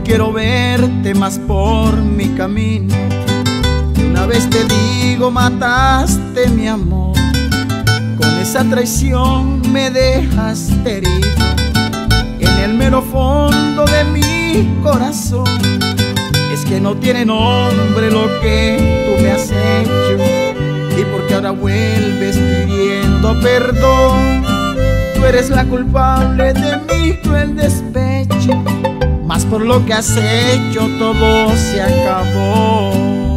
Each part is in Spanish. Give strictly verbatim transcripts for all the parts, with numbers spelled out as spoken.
quiero verte más por mi camino. Una vez te digo, mataste mi amor. Con esa traición me dejaste herido en el mero fondo de mi corazón. Es que no tiene nombre lo que tú me has hecho, y porque ahora vuelves pidiendo perdón. Tú eres la culpable de mi cruel despecho, mas por lo que has hecho todo se acabó.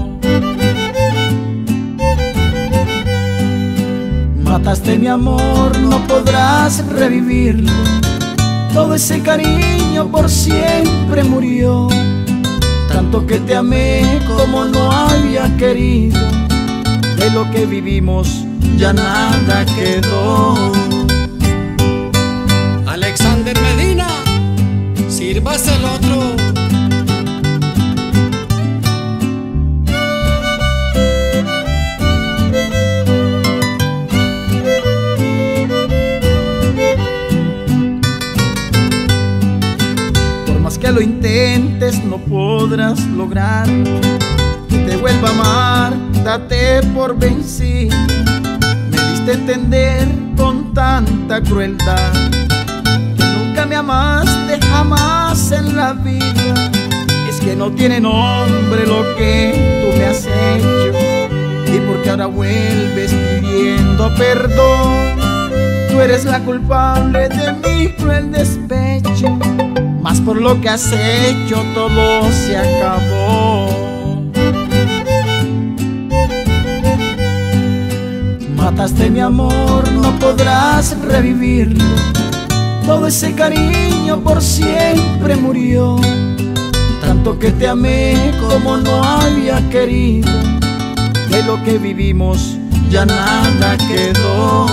Mataste mi amor, no podrás revivirlo. Todo ese cariño por siempre murió. Tanto que te amé como no había querido. De lo que vivimos ya nada quedó. Alexander Medina, sírvase el otro. Por más que lo intentes no podrás lograrlo. Que te vuelva a amar, date por vencido. Me diste a entender con tanta crueldad que nunca me amaste jamás en la vida. Es que no tiene nombre lo que tú me has hecho, y porque ahora vuelves pidiendo perdón. Tú eres la culpable de mi cruel despecho, mas por lo que has hecho todo se acabó. Mataste mi amor, no podrás revivirlo. Todo ese cariño por siempre murió. Tanto que te amé como no había querido. De lo que vivimos ya nada quedó.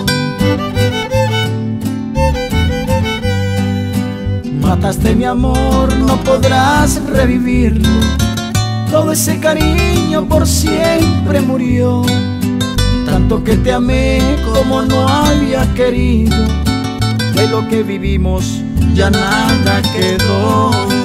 Mataste mi amor, no podrás revivirlo. Todo ese cariño por siempre murió. Tanto que te amé como no había querido. De lo que vivimos ya nada quedó.